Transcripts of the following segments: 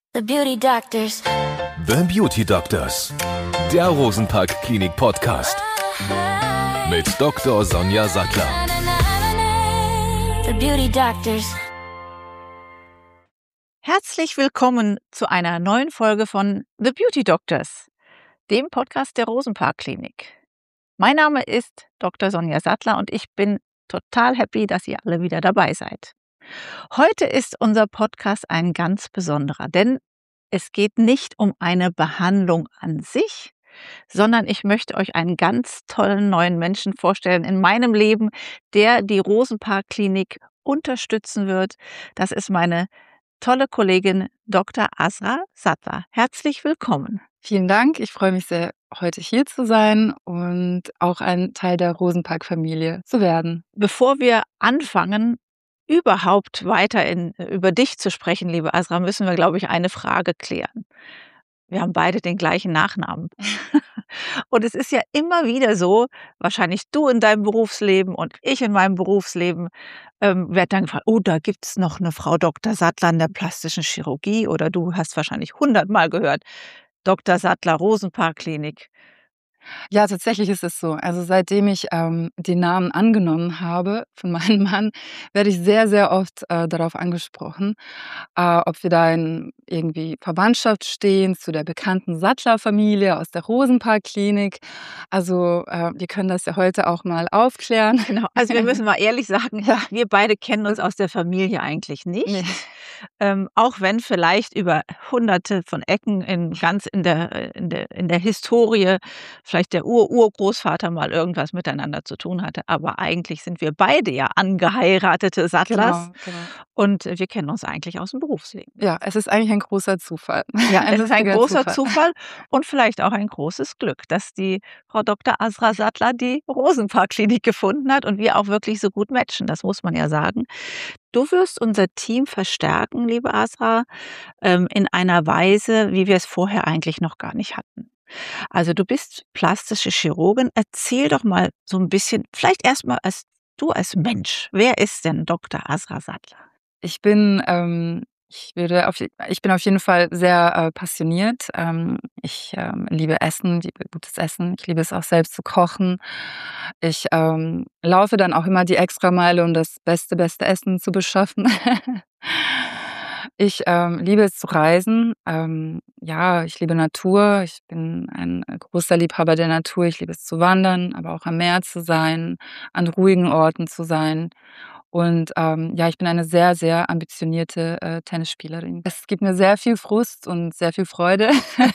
The Beauty Doctors. The Beauty Doctors. Der Rosenpark Klinik Podcast. Mit Dr. Sonja Sattler. The Beauty Doctors. Herzlich willkommen zu einer neuen Folge von The Beauty Doctors, dem Podcast der Rosenpark Klinik. Mein Name ist Dr. Sonja Sattler und ich bin total happy, dass ihr alle wieder dabei seid. Heute ist unser Podcast ein ganz besonderer, denn es geht nicht um eine Behandlung an sich, sondern ich möchte euch einen ganz tollen neuen Menschen vorstellen in meinem Leben, der die Rosenpark Klinik unterstützen wird. Das ist meine tolle Kollegin Dr. Azra Sattler. Herzlich willkommen. Vielen Dank. Ich freue mich sehr, heute hier zu sein und auch ein Teil der Rosenpark-Familie zu werden. Bevor wir anfangen, überhaupt weiter über dich zu sprechen, liebe Azra, müssen wir, glaube ich, eine Frage klären. Wir haben beide den gleichen Nachnamen. Und es ist ja immer wieder so, wahrscheinlich du in deinem Berufsleben und ich in meinem Berufsleben, wird dann gefragt, oh, da gibt es noch eine Frau Dr. Sattler in der plastischen Chirurgie, oder du hast wahrscheinlich 100-mal gehört, Dr. Sattler, Rosenpark Klinik. Ja, tatsächlich ist es so. Also seitdem ich den Namen angenommen habe von meinem Mann, werde ich sehr, sehr oft darauf angesprochen, ob wir da in irgendwie Verwandtschaft stehen zu der bekannten Sattler-Familie aus der Rosenpark-Klinik. Also wir können das ja heute auch mal aufklären. Genau. Also wir müssen mal ehrlich sagen, Ja. wir beide kennen uns aus der Familie eigentlich nicht. Nee. Auch wenn vielleicht über hunderte von Ecken in der Historie vielleicht der Urgroßvater mal irgendwas miteinander zu tun hatte. Aber eigentlich sind wir beide ja angeheiratete Sattlers Genau. und wir kennen uns eigentlich aus dem Berufsleben. Ja, es ist eigentlich ein großer Zufall. Ja, es ist ein lustiger großer Zufall und vielleicht auch ein großes Glück, dass die Frau Dr. Azra Sattler die Rosenpark Klinik gefunden hat und wir auch wirklich so gut matchen. Das muss man ja sagen. Du wirst unser Team verstärken, liebe Azra, in einer Weise, wie wir es vorher eigentlich noch gar nicht hatten. Also du bist plastische Chirurgin. Erzähl doch mal so ein bisschen, vielleicht erstmal als Mensch. Wer ist denn Dr. Azra Sattler? Ich bin auf jeden Fall sehr passioniert. Ich liebe Essen, liebe gutes Essen. Ich liebe es auch selbst zu kochen. Ich laufe dann auch immer die Extrameile, um das beste Essen zu beschaffen. Ich liebe es zu reisen. Ja, ich liebe Natur. Ich bin ein großer Liebhaber der Natur. Ich liebe es zu wandern, aber auch am Meer zu sein, an ruhigen Orten zu sein. Und ja, ich bin eine sehr, sehr ambitionierte Tennisspielerin. Es gibt mir sehr viel Frust und sehr viel Freude.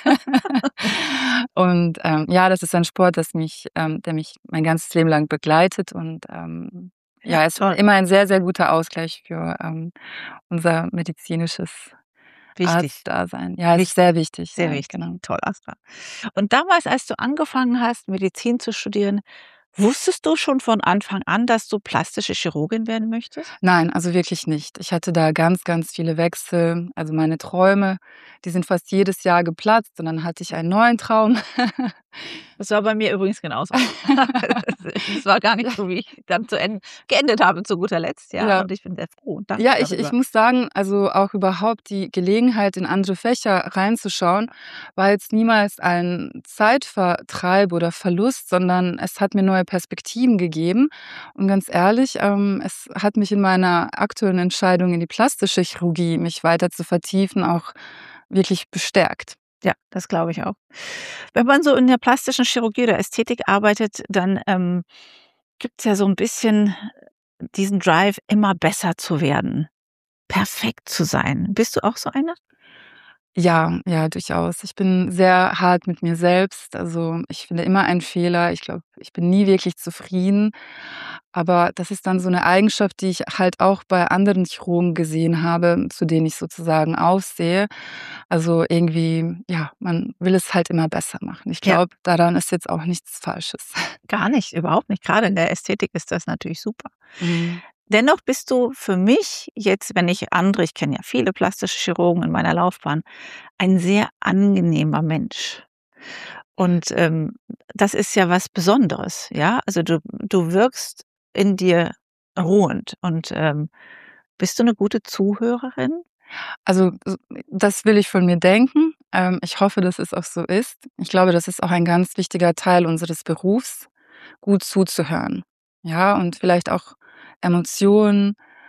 Und ja, das ist ein Sport, der mich mein ganzes Leben lang begleitet. Und ja, es war immer ein sehr, sehr guter Ausgleich für unser medizinisches Arztdasein. Ja, es ist sehr wichtig. Sehr ja, wichtig. Genau. Toll, Astra. Und damals, als du angefangen hast, Medizin zu studieren, wusstest du schon von Anfang an, dass du plastische Chirurgin werden möchtest? Nein, also wirklich nicht. Ich hatte da ganz, ganz viele Wechsel. Also meine Träume, die sind fast jedes Jahr geplatzt und dann hatte ich einen neuen Traum. Das war bei mir übrigens genauso. Das war gar nicht so, wie ich dann geendet habe zu guter Letzt. Ja. Und ich bin sehr froh und dankbar Ja, ich muss sagen, also auch überhaupt die Gelegenheit, in andere Fächer reinzuschauen, war jetzt niemals ein Zeitvertreib oder Verlust, sondern es hat mir neue Perspektiven gegeben. Und ganz ehrlich, es hat mich in meiner aktuellen Entscheidung in die plastische Chirurgie, mich weiter zu vertiefen, auch wirklich bestärkt. Ja, das glaube ich auch. Wenn man so in der plastischen Chirurgie oder Ästhetik arbeitet, dann gibt es ja so ein bisschen diesen Drive, immer besser zu werden, perfekt zu sein. Bist du auch so eine? Ja, ja, durchaus. Ich bin sehr hart mit mir selbst. Also ich finde immer einen Fehler. Ich glaube, ich bin nie wirklich zufrieden. Aber das ist dann so eine Eigenschaft, die ich halt auch bei anderen Chirurgen gesehen habe, zu denen ich sozusagen aufsehe. Also irgendwie, ja, man will es halt immer besser machen. Ich Ja. glaube, daran ist jetzt auch nichts Falsches. Gar nicht, überhaupt nicht. Gerade in der Ästhetik ist das natürlich super. Dennoch bist du für mich jetzt, ich kenne ja viele plastische Chirurgen in meiner Laufbahn, ein sehr angenehmer Mensch. Und das ist ja was Besonderes, ja. Also du wirkst in dir ruhend und bist du eine gute Zuhörerin? Also, das will ich von mir denken. Ich hoffe, dass es auch so ist. Ich glaube, das ist auch ein ganz wichtiger Teil unseres Berufs, gut zuzuhören. Ja, und vielleicht auch Emotionen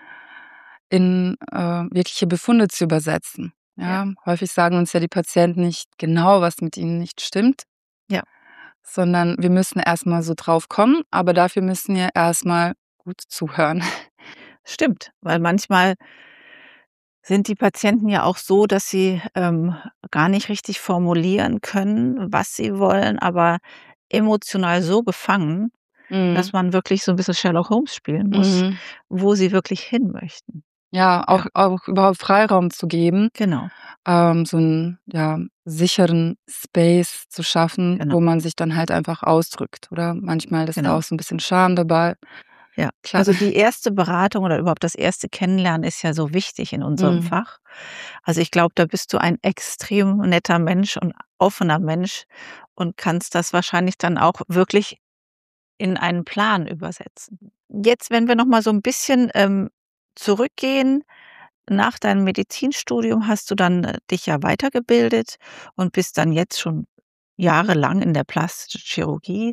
in, wirkliche Befunde zu übersetzen. Ja. Ja, häufig sagen uns ja die Patienten nicht genau, was mit ihnen nicht stimmt, Ja. sondern wir müssen erst mal so drauf kommen, aber dafür müssen wir erst mal gut zuhören. Stimmt, weil manchmal sind die Patienten ja auch so, dass sie, gar nicht richtig formulieren können, was sie wollen, aber emotional so gefangen, dass Mhm. man wirklich so 'n bisschen Sherlock Holmes spielen muss, Mhm. wo sie wirklich hin möchten. Ja, Ja, auch überhaupt Freiraum zu geben, genau, so 'n, ja, sicheren Space zu schaffen, genau, wo man sich dann halt einfach ausdrückt, oder? Manchmal ist da genau. auch so 'n bisschen Scham dabei. Ja. Klar. Also, die erste Beratung oder überhaupt das erste Kennenlernen ist ja so wichtig in unserem Mhm. Fach. Also, ich glaube, da bist du ein extrem netter Mensch und offener Mensch und kannst das wahrscheinlich dann auch wirklich in einen Plan übersetzen. Jetzt, wenn wir noch mal so 'n bisschen, zurückgehen, nach deinem Medizinstudium hast du dann, dich ja weitergebildet und bist dann jetzt schon jahrelang in der plastischen Chirurgie.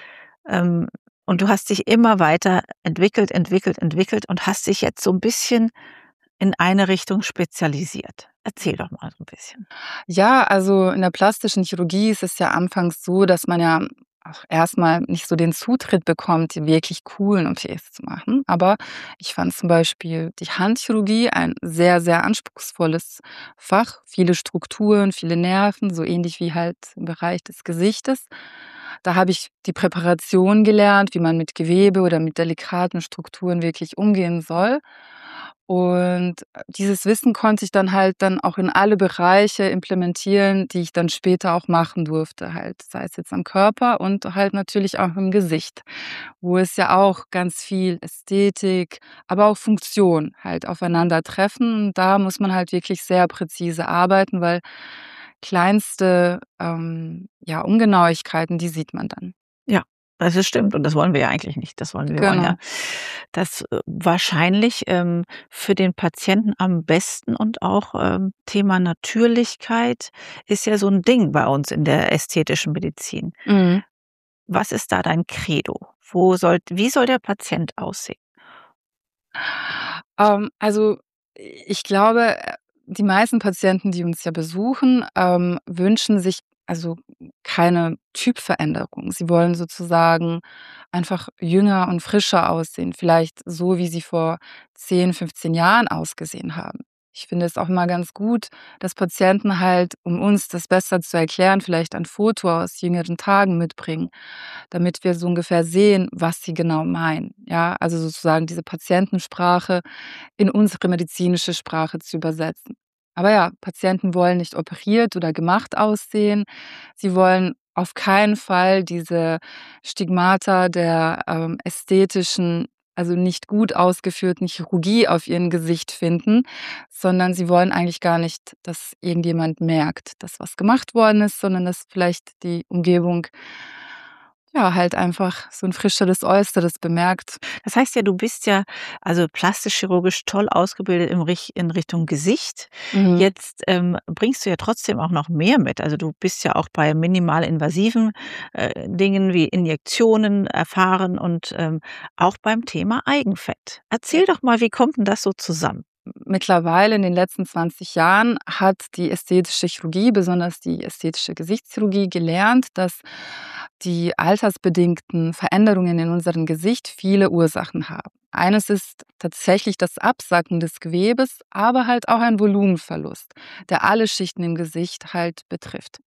Ähm, und du hast dich immer weiter entwickelt, entwickelt, entwickelt und hast dich jetzt so 'n bisschen in eine Richtung spezialisiert. Erzähl doch mal so 'n bisschen. Ja, also in der plastischen Chirurgie ist es ja anfangs so, dass man ja auch erst mal nicht so den Zutritt bekommt, die wirklich coolen OPs zu machen. Aber ich fand zum Beispiel die Handchirurgie ein sehr, sehr anspruchsvolles Fach. Viele Strukturen, viele Nerven, so ähnlich wie halt im Bereich des Gesichtes. Da habe ich die Präparation gelernt, wie man mit Gewebe oder mit delikaten Strukturen wirklich umgehen soll. Und dieses Wissen konnte ich dann halt dann auch in alle Bereiche implementieren, die ich dann später auch machen durfte halt, sei es jetzt am Körper und halt natürlich auch im Gesicht, wo es ja auch ganz viel Ästhetik, aber auch Funktion halt aufeinandertreffen. Und da muss man halt wirklich sehr präzise arbeiten, weil kleinste, ja, Ungenauigkeiten, die sieht man dann. Ja, das stimmt und das wollen wir ja eigentlich nicht. Wir wollen ja Genau. das, wahrscheinlich, für den Patienten am besten und auch, Thema Natürlichkeit ist ja so 'n Ding bei uns in der ästhetischen Medizin. Mhm. Was ist da dein Credo? Wie soll der Patient aussehen? Also, ich glaube, die meisten Patienten, die uns ja besuchen, wünschen sich also keine Typveränderung. Sie wollen sozusagen einfach jünger und frischer aussehen, vielleicht so, wie sie vor 10, 15 Jahren ausgesehen haben. Ich finde es auch immer ganz gut, dass Patienten halt, um uns das besser zu erklären, vielleicht ein Foto aus jüngeren Tagen mitbringen, damit wir so ungefähr sehen, was sie genau meinen. Ja, also sozusagen diese Patientensprache in unsere medizinische Sprache zu übersetzen. Aber ja, Patienten wollen nicht operiert oder gemacht aussehen. Sie wollen auf keinen Fall diese Stigmata der, ästhetischen, also nicht gut ausgeführten Chirurgie auf ihrem Gesicht finden, sondern sie wollen eigentlich gar nicht, dass irgendjemand merkt, dass was gemacht worden ist, sondern dass vielleicht die Umgebung, ja, halt einfach so ein frischeres Äußeres bemerkt. Das heißt ja, du bist ja also plastisch-chirurgisch toll ausgebildet in Richtung Gesicht. Mhm. Jetzt, bringst du ja trotzdem auch noch mehr mit. Also, du bist ja auch bei minimalinvasiven, Dingen wie Injektionen erfahren und, auch beim Thema Eigenfett. Erzähl doch mal, wie kommt denn das so zusammen? Mittlerweile in den letzten 20 Jahren hat die ästhetische Chirurgie, besonders die ästhetische Gesichtschirurgie, gelernt, dass die altersbedingten Veränderungen in unserem Gesicht viele Ursachen haben. Eines ist tatsächlich das Absacken des Gewebes, aber halt auch ein Volumenverlust, der alle Schichten im Gesicht halt betrifft.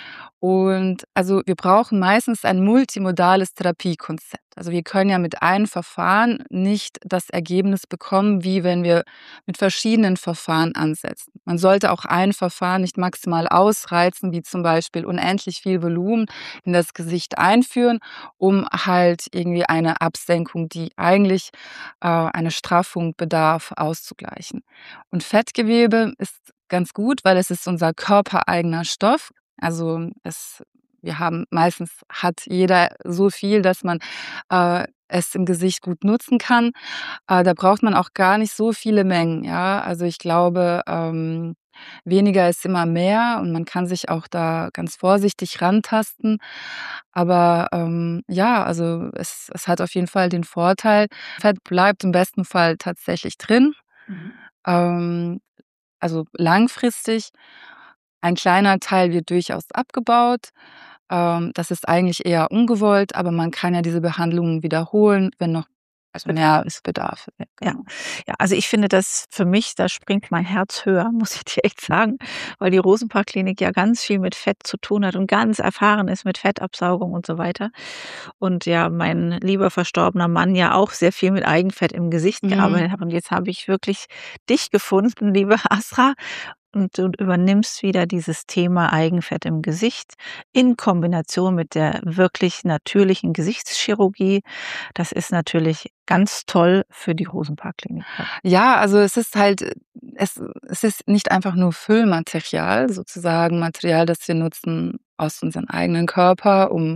Und also wir brauchen meistens ein multimodales Therapiekonzept. Also wir können ja mit einem Verfahren nicht das Ergebnis bekommen, wie wenn wir mit verschiedenen Verfahren ansetzen. Man sollte auch ein Verfahren nicht maximal ausreizen, wie zum Beispiel unendlich viel Volumen in das Gesicht einführen, um halt irgendwie eine Absenkung, die eigentlich eine Straffung bedarf, auszugleichen. Und Fettgewebe ist ganz gut, weil es ist unser körpereigener Stoff. Also, wir haben meistens hat jeder so viel, dass man, es im Gesicht gut nutzen kann. Da braucht man auch gar nicht so viele Mengen, ja. Also, ich glaube, weniger ist immer mehr und man kann sich auch da ganz vorsichtig rantasten. Aber, ja, also es hat auf jeden Fall den Vorteil, Fett bleibt im besten Fall tatsächlich drin. Ähm, also langfristig. Ein kleiner Teil wird durchaus abgebaut. Das ist eigentlich eher ungewollt, aber man kann ja diese Behandlungen wiederholen, wenn noch mehr Bedarf. Ja, Ja. genau. Ja, also ich finde das für mich, da springt mein Herz höher, muss ich dir echt sagen, weil die Rosenpark-Klinik ja ganz viel mit Fett zu tun hat und ganz erfahren ist mit Fettabsaugung und so weiter. Und ja, mein lieber verstorbener Mann ja auch sehr viel mit Eigenfett im Gesicht gearbeitet hat. Und jetzt habe ich wirklich dich gefunden, liebe Asra. Und du übernimmst wieder dieses Thema Eigenfett im Gesicht in Kombination mit der wirklich natürlichen Gesichtschirurgie. Das ist natürlich ganz toll für die Rosenpark-Klinik. Ja, also es ist halt es ist nicht einfach nur Füllmaterial, sozusagen Material, das wir nutzen aus unserem eigenen Körper, um,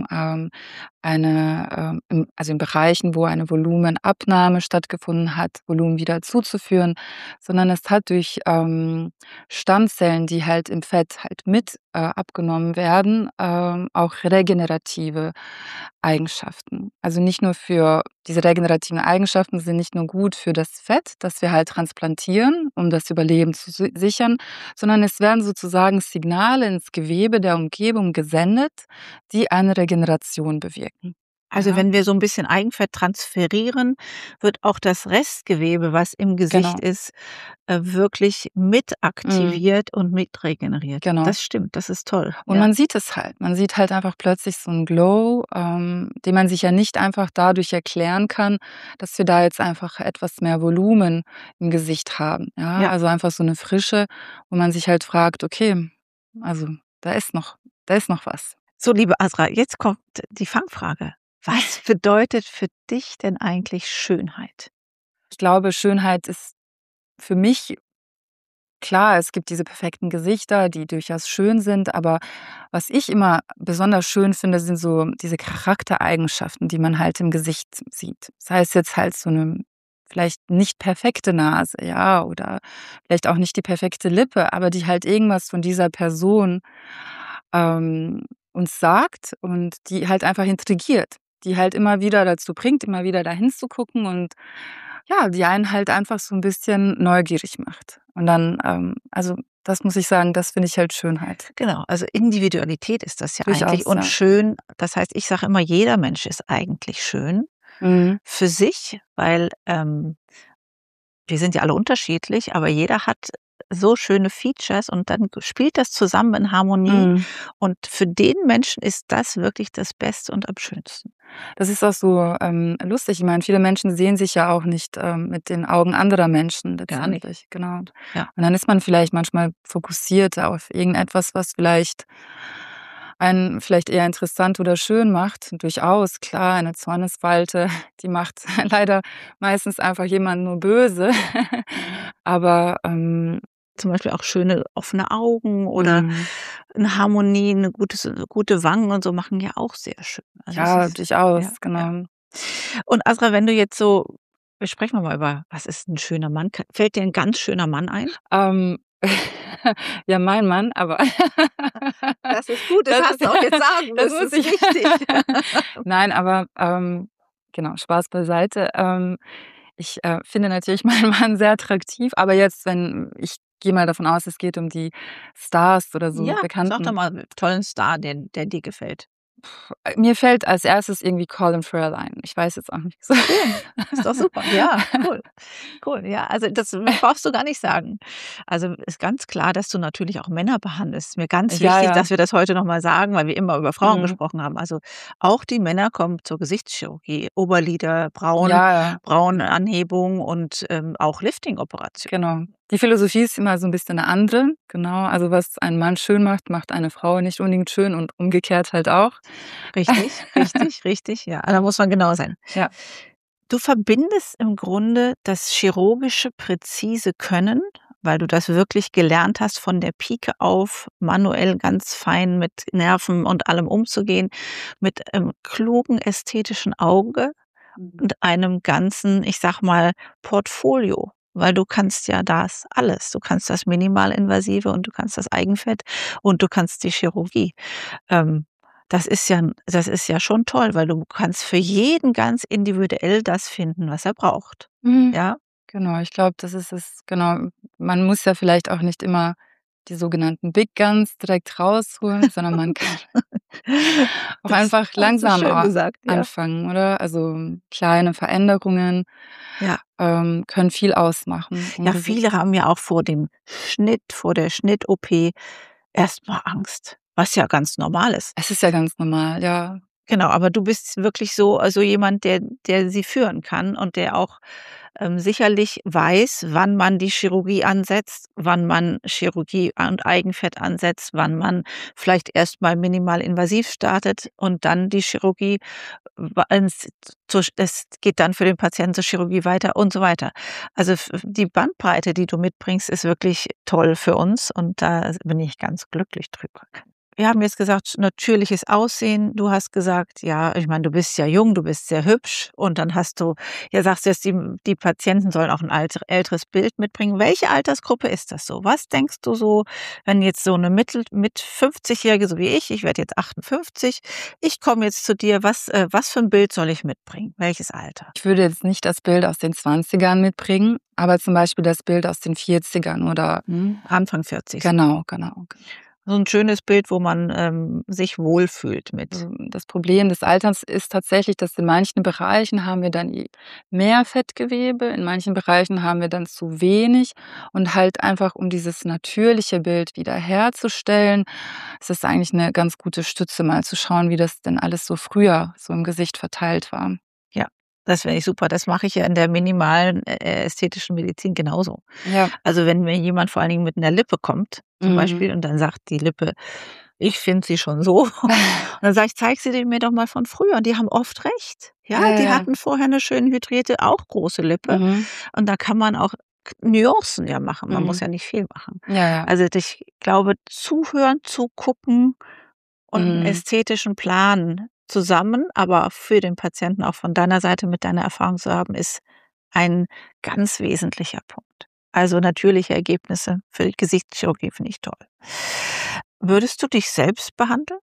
in Bereichen, wo eine Volumenabnahme stattgefunden hat, Volumen wieder zuzuführen, sondern es hat durch, Stammzellen, die halt im Fett halt mit, abgenommen werden, auch regenerative Eigenschaften. Also nicht nur für diese regenerativen Eigenschaften sind nicht nur gut für das Fett, das wir halt transplantieren, um das Überleben zu sichern, sondern es werden sozusagen Signale ins Gewebe der Umgebung gesendet, die eine Regeneration bewirken. Also Ja, wenn wir so ein bisschen Eigenfett transferieren, wird auch das Restgewebe, was im Gesicht genau. ist, wirklich mit Mhm, aktiviert und mit regeneriert. genau. Das stimmt, das ist toll, Und ja. man sieht es halt. Man sieht halt einfach plötzlich so 'n Glow, den man sich ja nicht einfach dadurch erklären kann, dass wir da jetzt einfach etwas mehr Volumen im Gesicht haben, ja? Ja. Also, einfach so 'ne Frische, wo man sich halt fragt: „Okay, also, da ist noch da ist noch was.“ So, liebe Asra, jetzt kommt die Fangfrage. Was bedeutet für dich denn eigentlich Schönheit? Ich glaube, Schönheit ist für mich klar, es gibt diese perfekten Gesichter, die durchaus schön sind, aber was ich immer besonders schön finde, sind so diese Charaktereigenschaften, die man halt im Gesicht sieht. Sei es jetzt halt so 'ne vielleicht nicht perfekte Nase, ja, oder vielleicht auch nicht die perfekte Lippe, aber die halt irgendwas von dieser Person, uns sagt und die halt einfach intrigiert, die halt immer wieder dazu bringt, immer wieder da hinzugucken und ja, die einen halt einfach so 'n bisschen neugierig macht. Und dann, also, das muss ich sagen, das finde ich halt Schönheit. Genau, also Individualität ist das ja eigentlich Durchaus, und ja. schön, das heißt, ich sage immer, jeder Mensch ist eigentlich schön Mhm. für sich, weil, wir sind ja alle unterschiedlich, aber jeder hat so schöne Features und dann spielt das zusammen in Harmonie Mhm. und für den Menschen ist das wirklich das Beste und am schönsten. Das ist auch so, lustig. Ich meine, viele Menschen sehen sich ja auch nicht, mit den Augen anderer Menschen Gar nicht. letztendlich, genau. Ja. Und dann ist man vielleicht manchmal fokussiert auf irgendetwas, was vielleicht einen vielleicht eher interessant oder schön macht. Durchaus, klar, eine Zornesfalte, die macht leider meistens einfach jemanden nur böse. Aber, Zum Beispiel auch schöne offene Augen oder mhm. 'ne Harmonie, 'ne gute Wangen und so machen ja auch sehr schön. Also, es Ja, ist ja, durchaus, ja. genau. Und Asra, wenn du jetzt so sprechen wir mal über was ist 'n schöner Mann? Fällt dir 'n ganz schöner Mann ein? Ähm, ja, mein Mann, aber Das ist gut, das das darfst ist du auch jetzt sagen, das das muss ist ich wichtig. nein, aber, genau, Spaß beiseite. Ich, finde natürlich meinen Mann sehr attraktiv, aber jetzt, wenn ich gehe mal davon aus, es geht um die Stars oder so Ja, sag doch Bekannten. mal 'n tollen Star, der dir gefällt. Mir fällt als Erstes irgendwie Colin Farrell ein. Ich weiß jetzt auch nicht so. Schön, ist doch super. Ja, cool. Cool, ja, also das brauchst du gar nicht sagen. Also, ist ganz klar, dass du natürlich auch Männer behandelst. Ist mir ganz Ja, wichtig, ja. dass wir das heute noch mal sagen, weil wir immer über Frauen Mhm. gesprochen haben. Also, auch die Männer kommen zur Gesichtschirurgie, Oberlider, Ja, ja. Brauenanhebung und, auch Lifting-Operation. Genau. Die Philosophie ist immer so 'n bisschen 'ne andere, genau. Also, was einen Mann schön macht, macht eine Frau nicht unbedingt schön und umgekehrt halt auch. Richtig, richtig, richtig, ja. Da muss man genau sein. Ja. Du verbindest im Grunde das chirurgische präzise Können, weil du das wirklich gelernt hast, von der Pike auf manuell ganz fein mit Nerven und allem umzugehen, mit, klugen ästhetischen Auge und einem ganzen, ich sag mal, Portfolio. Weil du kannst ja das alles. Du kannst das Minimalinvasive und du kannst das Eigenfett und du kannst die Chirurgie. Ähm, das ist ja schon toll, weil du kannst für jeden ganz individuell das finden, was er braucht. Mhm. Ja? Genau, ich glaube, das ist es. Genau. Man muss ja vielleicht auch nicht immer die sogenannten Big Guns direkt rausholen, sondern man kann auch Das einfach hast du langsam schön gesagt, ja. anfangen, oder? Also, kleine Veränderungen, Ja. können viel ausmachen im Ja, Gesicht. viele haben ja auch vor der Schnitt-OP erst mal Angst, was ja ganz normal ist. Es ist ja ganz normal, ja. Genau, aber du bist wirklich so jemand, der sie führen kann und der auch, sicherlich weiß, wann man die Chirurgie ansetzt, wann man Chirurgie und Eigenfett ansetzt, wann man vielleicht erst mal minimalinvasiv startet und dann die Chirurgie, ins es geht dann für den Patienten zur Chirurgie weiter und so weiter. Also, die Bandbreite, die du mitbringst, ist wirklich toll für uns und da bin ich ganz glücklich drüber. Wir haben jetzt gesagt, natürliches Aussehen. Du hast gesagt, ja, ich meine, du bist ja jung, du bist sehr hübsch und dann sagst du jetzt, die Patienten sollen auch ein älteres Bild mitbringen. Welche Altersgruppe ist das so? Was denkst du so, wenn jetzt so eine mit 50-Jährige, so wie ich werde jetzt 58, ich komme jetzt zu dir, was für ein Bild soll ich mitbringen? Welches Alter? Ich würde jetzt nicht das Bild aus den 20ern mitbringen, aber zum Beispiel das Bild aus den 40ern oder Anfang 40 so. genau. So ein schönes Bild, wo man, sich wohlfühlt mit. Das Problem des Alterns ist tatsächlich, dass in manchen Bereichen haben wir dann mehr Fettgewebe, in manchen Bereichen haben wir dann zu wenig und halt einfach, um dieses natürliche Bild wiederherzustellen, ist es eigentlich eine ganz gute Stütze, mal zu schauen, wie das denn alles so früher so im Gesicht verteilt war. Ja, das finde ich super. Das mache ich ja in der minimalen, ästhetischen Medizin genauso. Ja. Also, wenn mir jemand vor allen Dingen mit 'ner Lippe kommt, zum Beispiel, und dann sagt die Lippe: „Ich finde sie schon so.“ Und dann sage ich: „Zeig sie mir doch mal von früher.“ Und die haben oft recht. Ja, Ja, die ja. hatten vorher 'ne schön hydrierte, auch große Lippe. Mhm. Und da kann man auch Nuancen ja machen. Man muss Mhm. ja nicht viel machen. Ja, ja. Also, ich glaube, zuhören, zugucken und 'n Mhm. ästhetischen Plan zusammen, aber für den Patienten auch von deiner Seite mit deiner Erfahrung zu haben, ist ein ganz wesentlicher Punkt. Also, natürliche Ergebnisse für die Gesichtschirurgie finde ich toll. Würdest du dich selbst behandeln?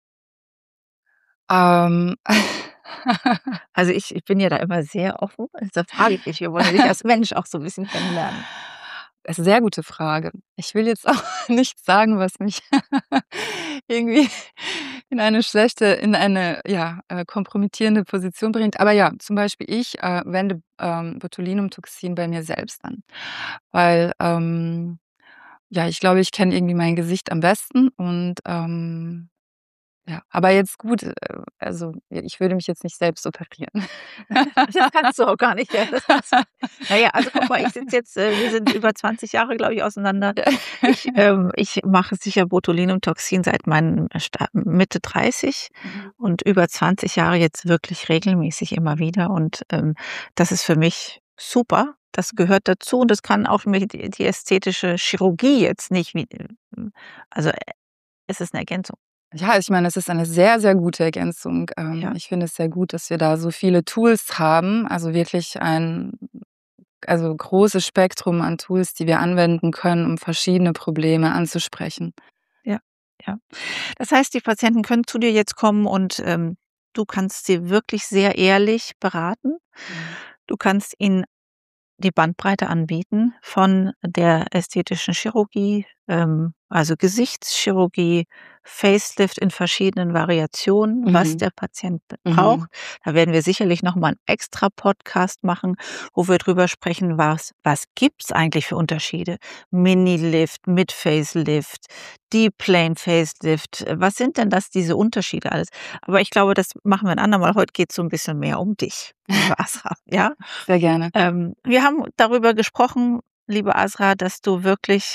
Ähm. Also, ich bin ja da immer sehr offen. Also, frage ich dich, wir wollen ja dich als Mensch auch so 'n bisschen kennenlernen. Sehr gute Frage. Ich will jetzt auch nicht sagen, was mich irgendwie in eine, ja, kompromittierende Position bringt. Aber ja, zum Beispiel ich, wende, Botulinumtoxin bei mir selbst an, weil, ja, ich glaube, ich kenne irgendwie mein Gesicht am besten und, ja, aber jetzt gut, also, ich würde mich jetzt nicht selbst operieren. Das kannst du auch gar nicht, ja. Na ja, also guck mal, ich sitze jetzt wir sind über 20 Jahre, glaube ich, auseinander. Ich mache sicher Botulinumtoxin seit meinen Mitte 30 Mhm. und über 20 Jahre jetzt wirklich regelmäßig immer wieder und, das ist für mich super. Das gehört dazu und das kann auch mir die ästhetische Chirurgie jetzt nicht also, es ist 'ne Ergänzung. Ja, ich meine, es ist eine sehr, sehr gute Ergänzung. Ja. Ich finde es sehr gut, dass wir da so viele Tools haben, also wirklich ein großes Spektrum an Tools, die wir anwenden können, um verschiedene Probleme anzusprechen. Ja, ja. Das heißt, die Patienten können zu dir jetzt kommen und, du kannst sie wirklich sehr ehrlich beraten. Mhm. Du kannst ihnen die Bandbreite anbieten von der ästhetischen Chirurgie, also Gesichtschirurgie, Facelift in verschiedenen Variationen, was Mhm. der Patient Mhm. braucht. Da werden wir sicherlich noch mal 'n extra Podcast machen, wo wir drüber sprechen, was gibt's eigentlich für Unterschiede? Mini-Lift, mit Facelift, Deep Plane Facelift. Was sind denn diese Unterschiede alles? Aber ich glaube, das machen wir ein andermal. Heute geht's so 'n bisschen mehr um dich, liebe Asra, ja? Sehr gerne. Wir haben darüber gesprochen, liebe Asra, dass du wirklich,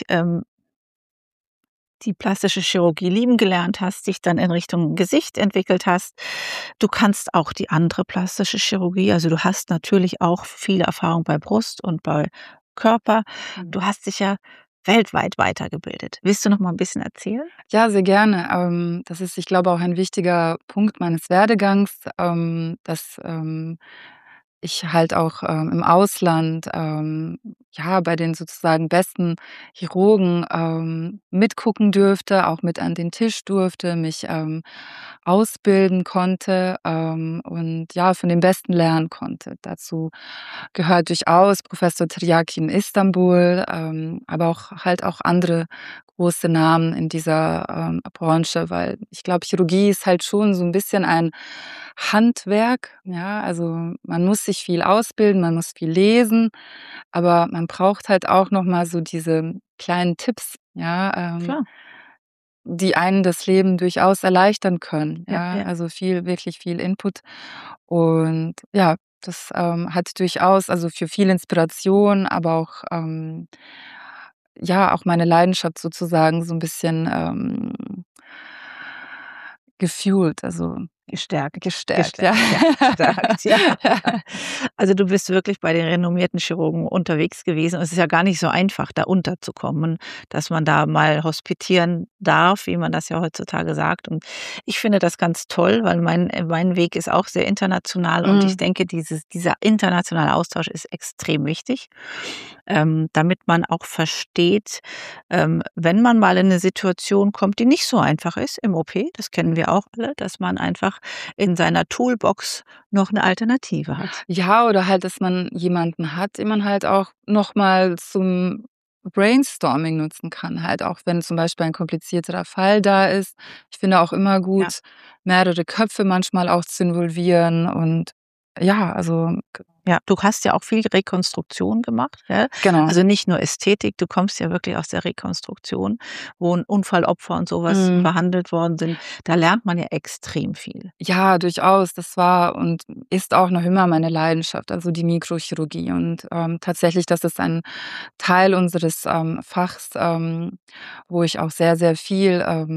die plastische Chirurgie lieben gelernt hast, dich dann in Richtung Gesicht entwickelt hast. Du kannst auch die andere plastische Chirurgie, also du hast natürlich auch viel Erfahrung bei Brust und bei Körper. Mhm. Du hast dich ja weltweit weitergebildet. Willst du noch mal 'n bisschen erzählen? Ja, sehr gerne. Das ist, ich glaube, auch ein wichtiger Punkt meines Werdegangs, dass, ich halt auch, im Ausland, bei den sozusagen besten Chirurgen, mitgucken dürfte, auch mit an den Tisch durfte, mich, ausbilden konnte, und ja, von den Besten lernen konnte. Dazu gehört durchaus Professor Tiryaki in Istanbul, aber auch halt auch andere große Namen in dieser, Branche, weil ich glaube, Chirurgie ist halt schon so ein bisschen ein Handwerk, ja? Also, man muss sich viel ausbilden, man muss viel lesen, aber man braucht halt auch noch mal so diese kleinen Tipps, ja, Klar. die einen das Leben durchaus erleichtern können, Ja, ja? ja. Also, wirklich viel Input und ja, das, hat durchaus also, für viel Inspiration, aber auch, ja, auch meine Leidenschaft sozusagen so 'n bisschen, gefuelt, also Gestärkt. gestärkt, ja. Gestärkt, ja, gestärkt, ja. Also, du bist wirklich bei den renommierten Chirurgen unterwegs gewesen. Es ist ja gar nicht so einfach, da unterzukommen, dass man da mal hospitieren darf, wie man das ja heutzutage sagt. Und ich finde das ganz toll, weil mein Weg ist auch sehr international und ich Mhm. denke, dieser internationale Austausch ist extrem wichtig, damit man auch versteht, wenn man mal in 'ne Situation kommt, die nicht so einfach ist im OP, das kennen wir auch alle, dass man einfach in seiner Toolbox noch 'ne Alternative hat. Ja, oder halt, dass man jemanden hat, den man halt auch noch mal zum Brainstorming nutzen kann, halt auch wenn zum Beispiel ein komplizierterer Fall da ist. Ich finde auch immer Ja. gut, mehrere Köpfe manchmal auch zu involvieren und ja, also Ja, du hast ja auch viel Rekonstruktion gemacht, gell? genau. Also nicht nur Ästhetik, du kommst ja wirklich aus der Rekonstruktion, wo 'n Unfallopfer und so was Mhm. behandelt worden sind. Da lernt man ja extrem viel. Ja, durchaus. Das war und ist auch noch immer meine Leidenschaft, also die Mikrochirurgie. Und, tatsächlich, das ist ein Teil unseres, Fachs, wo ich auch sehr, sehr viel,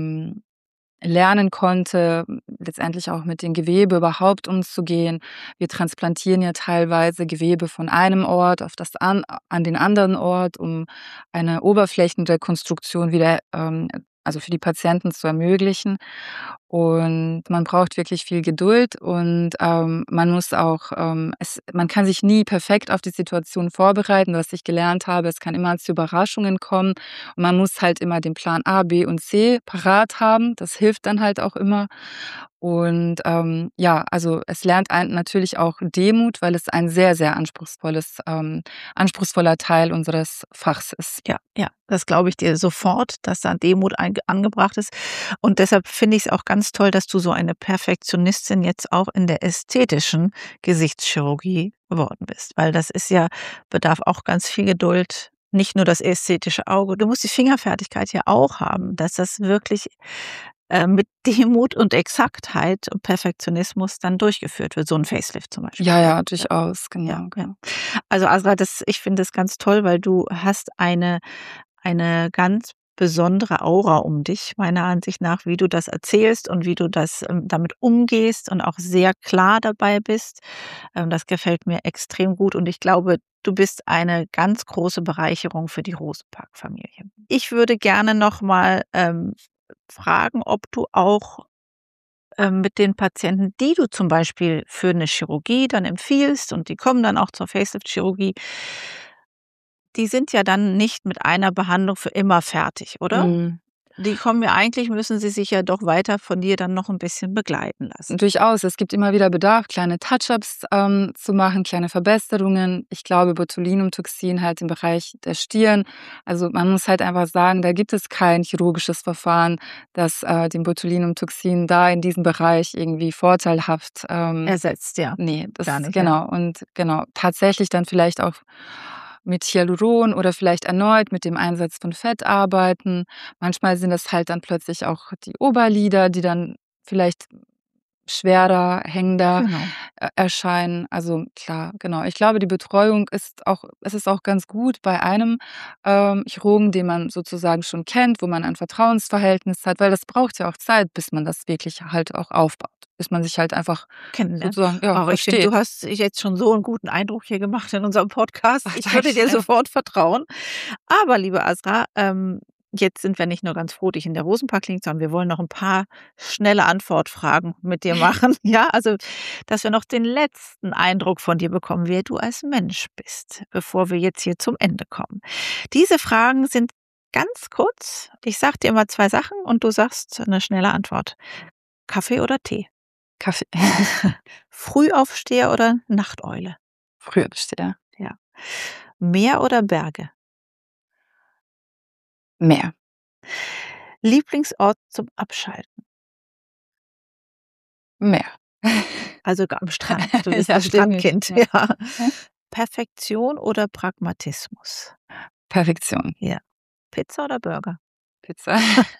lernen konnte, letztendlich auch mit dem Gewebe überhaupt umzugehen. Wir transplantieren ja teilweise Gewebe von einem Ort auf das an den anderen Ort, um eine Oberflächenrekonstruktion wieder, also für die Patienten zu ermöglichen. Und man braucht wirklich viel Geduld und, man muss auch, man kann sich nie perfekt auf die Situation vorbereiten. Was ich gelernt habe, es kann immer zu Überraschungen kommen und man muss halt immer den Plan A, B und C parat haben. Das hilft dann halt auch immer. Und, ja, also es lernt einen natürlich auch Demut, weil es ein sehr, sehr anspruchsvoller Teil unseres Fachs ist. Ja, ja, das glaube ich dir sofort, dass da Demut angebracht ist. Und deshalb finde ich es auch ganz toll, dass du so eine Perfektionistin jetzt auch in der ästhetischen Gesichtschirurgie geworden bist. Weil das ist ja bedarf auch ganz viel Geduld, nicht nur das ästhetische Auge. Du musst die Fingerfertigkeit ja auch haben, dass das wirklich, mit Demut und Exaktheit und Perfektionismus dann durchgeführt wird, so 'n Facelift zum Beispiel, Ja, ja. ja, durchaus, Ja, genau, ja. genau. Also, Asra, ich finde das ganz toll, weil du hast eine ganz besondere Aura um dich, meiner Ansicht nach, wie du das erzählst und wie du das, damit umgehst und auch sehr klar dabei bist. Das gefällt mir extrem gut und ich glaube, du bist eine ganz große Bereicherung für die Rosenpark-Familie. Ich würde gerne noch mal, fragen, ob du auch, mit den Patienten, die du zum Beispiel für 'ne Chirurgie dann empfiehlst und die kommen dann auch zur Facelift-Chirurgie, die sind ja dann nicht mit einer Behandlung für immer fertig, oder? Mhm. Die kommen ja eigentlich müssen sie sich ja doch weiter von dir dann noch 'n bisschen begleiten lassen. Durchaus, es gibt immer wieder Bedarf, kleine Touch-ups, zu machen, kleine Verbesserungen. Ich glaube, Botulinumtoxin halt im Bereich der Stirn. Also, man muss halt einfach sagen, da gibt es kein chirurgisches Verfahren, das, dem Botulinumtoxin da in diesem Bereich irgendwie vorteilhaft, Ersetzt, ja. ne, das Gar nicht, ja. genau und genau, tatsächlich dann vielleicht auch mit Hyaluron oder vielleicht erneut mit dem Einsatz von Fett arbeiten. Manchmal sind es halt dann plötzlich auch die Oberlider, die dann vielleicht schwerer, hängender, Genau. erscheinen. Also klar, genau. Ich glaube, die Betreuung ist auch es ist auch ganz gut bei einem, Chirurgen, den man sozusagen schon kennt, wo man ein Vertrauensverhältnis hat, weil das braucht ja auch Zeit, bis man das wirklich halt auch aufbaut, bis man sich halt einfach Kennenlernen. sozusagen, ja, Aber ich finde, versteht. du hast jetzt schon so 'n guten Eindruck hier gemacht in unserem Podcast. Ach, Ich würde danke dir schön. sofort vertrauen. Aber liebe Asra, jetzt sind wir nicht nur ganz froh, dich in der Rosenparkklinik zu haben, wir wollen noch ein paar schnelle Antwortfragen mit dir machen. Ja, also, dass wir noch den letzten Eindruck von dir bekommen, wer du als Mensch bist, bevor wir jetzt hier zum Ende kommen. Diese Fragen sind ganz kurz. Ich sage dir immer 2 Sachen und du sagst eine schnelle Antwort. Kaffee oder Tee? Kaffee. Frühaufsteher oder Nachteule? Frühaufsteher. Ja. Meer oder Berge? Meer. Lieblingsort zum Abschalten? Meer. Also am Strand. Du bist Ja, ein Strandkind. stimmt, Ja. Perfektion oder Pragmatismus? Perfektion. Ja. Pizza oder Burger? Pizza.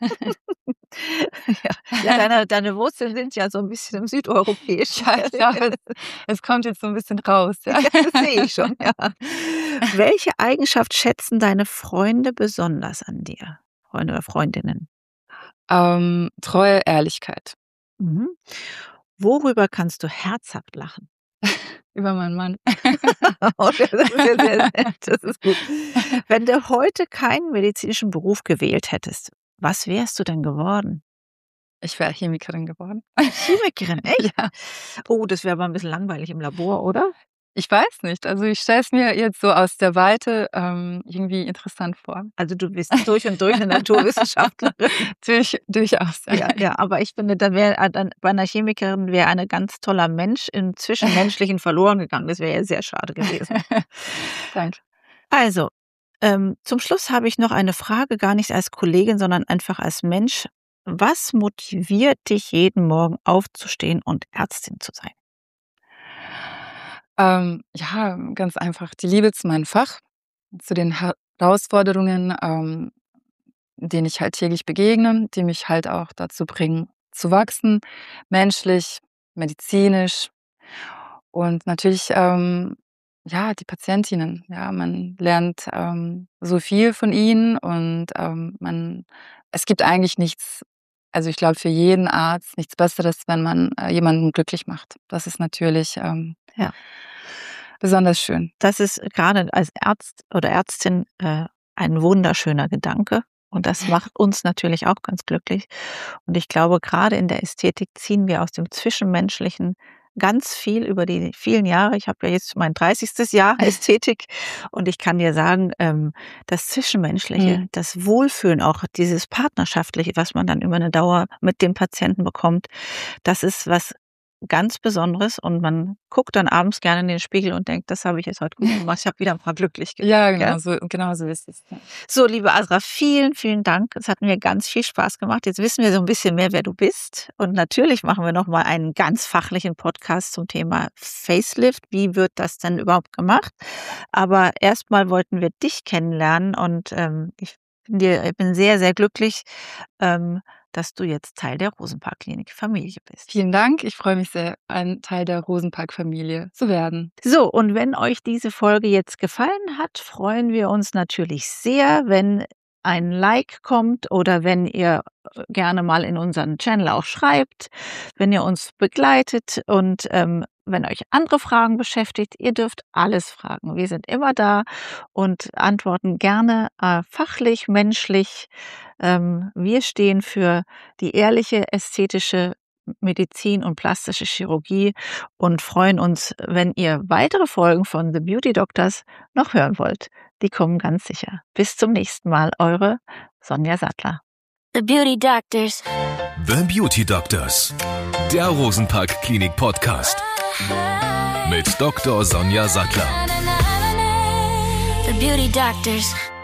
Ja, deine Wurzeln sind ja so ein bisschen im Südeuropäischen. Ja, es kommt jetzt so ein bisschen raus. Ja. Ja, das sehe ich schon, ja. Welche Eigenschaft schätzen deine Freunde besonders an dir? Freunde oder Freundinnen? Treue, Ehrlichkeit. Mhm. Worüber kannst du herzhaft lachen? Über meinen Mann. Oh, das ist ja sehr nett, das ist gut. Wenn du heute keinen medizinischen Beruf gewählt hättest, was wärst du denn geworden? Ich wäre Chemikerin geworden. Chemikerin, echt? Ja. Oh, das wäre aber ein bisschen langweilig im Labor, oder? Ich weiß nicht. Also ich stelle es mir jetzt so aus der Weite irgendwie interessant vor. Also du bist durch und durch eine Naturwissenschaftlerin. Durchaus. Ja, aber ich finde, da wäre bei einer Chemikerin wäre ein ganz toller Mensch im Zwischenmenschlichen verloren gegangen. Das wäre ja sehr schade gewesen. Danke. Also, zum Schluss habe ich noch eine Frage, gar nicht als Kollegin, sondern einfach als Mensch. Was motiviert dich, jeden Morgen aufzustehen und Ärztin zu sein? Ja, ganz einfach die Liebe zu meinem Fach, zu den Herausforderungen, denen ich halt täglich begegne, die mich halt auch dazu bringen, zu wachsen, menschlich, medizinisch und natürlich, ja, die Patientinnen. Ja, man lernt so viel von ihnen und es gibt eigentlich nichts, also ich glaube für jeden Arzt nichts Besseres, wenn man jemanden glücklich macht. Das ist natürlich Ja. besonders schön. Das ist gerade als Arzt oder Ärztin ein wunderschöner Gedanke. Und das macht uns natürlich auch ganz glücklich. Und ich glaube, gerade in der Ästhetik ziehen wir aus dem Zwischenmenschlichen ganz viel über die vielen Jahre. Ich habe ja jetzt mein 30. Jahr Ästhetik und ich kann dir sagen, das Zwischenmenschliche, das Wohlfühlen, auch dieses Partnerschaftliche, was man dann über eine Dauer mit dem Patienten bekommt, das ist was ganz Besonderes und man guckt dann abends gerne in den Spiegel und denkt, das habe ich jetzt heute gut gemacht, ich habe wieder ein paar glücklich gemacht. Ja, Gell? genau so ist es. Ja. So, liebe Asra, vielen, vielen Dank. Es hat mir ganz viel Spaß gemacht. Jetzt wissen wir so ein bisschen mehr, wer du bist. Und natürlich machen wir nochmal einen ganz fachlichen Podcast zum Thema Facelift. Wie wird das denn überhaupt gemacht? Aber erstmal wollten wir dich kennenlernen und ich bin sehr, sehr glücklich, dass du jetzt Teil der Rosenparkklinik-Familie bist. Vielen Dank. Ich freue mich sehr, ein Teil der Rosenpark-Familie zu werden. So, und wenn euch diese Folge jetzt gefallen hat, freuen wir uns natürlich sehr, wenn ein Like kommt oder wenn ihr gerne mal in unseren Channel auch schreibt, wenn ihr uns begleitet und wenn euch andere Fragen beschäftigt, ihr dürft alles fragen. Wir sind immer da und antworten gerne fachlich, menschlich. Wir stehen für die ehrliche, ästhetische Medizin und plastische Chirurgie und freuen uns, wenn ihr weitere Folgen von The Beauty Doctors noch hören wollt. Die kommen ganz sicher. Bis zum nächsten Mal, eure Sonja Sattler. The Beauty Doctors. The Beauty Doctors, der Rosenpark-Klinik-Podcast mit Dr. Sonja Sattler. The Beauty Doctors.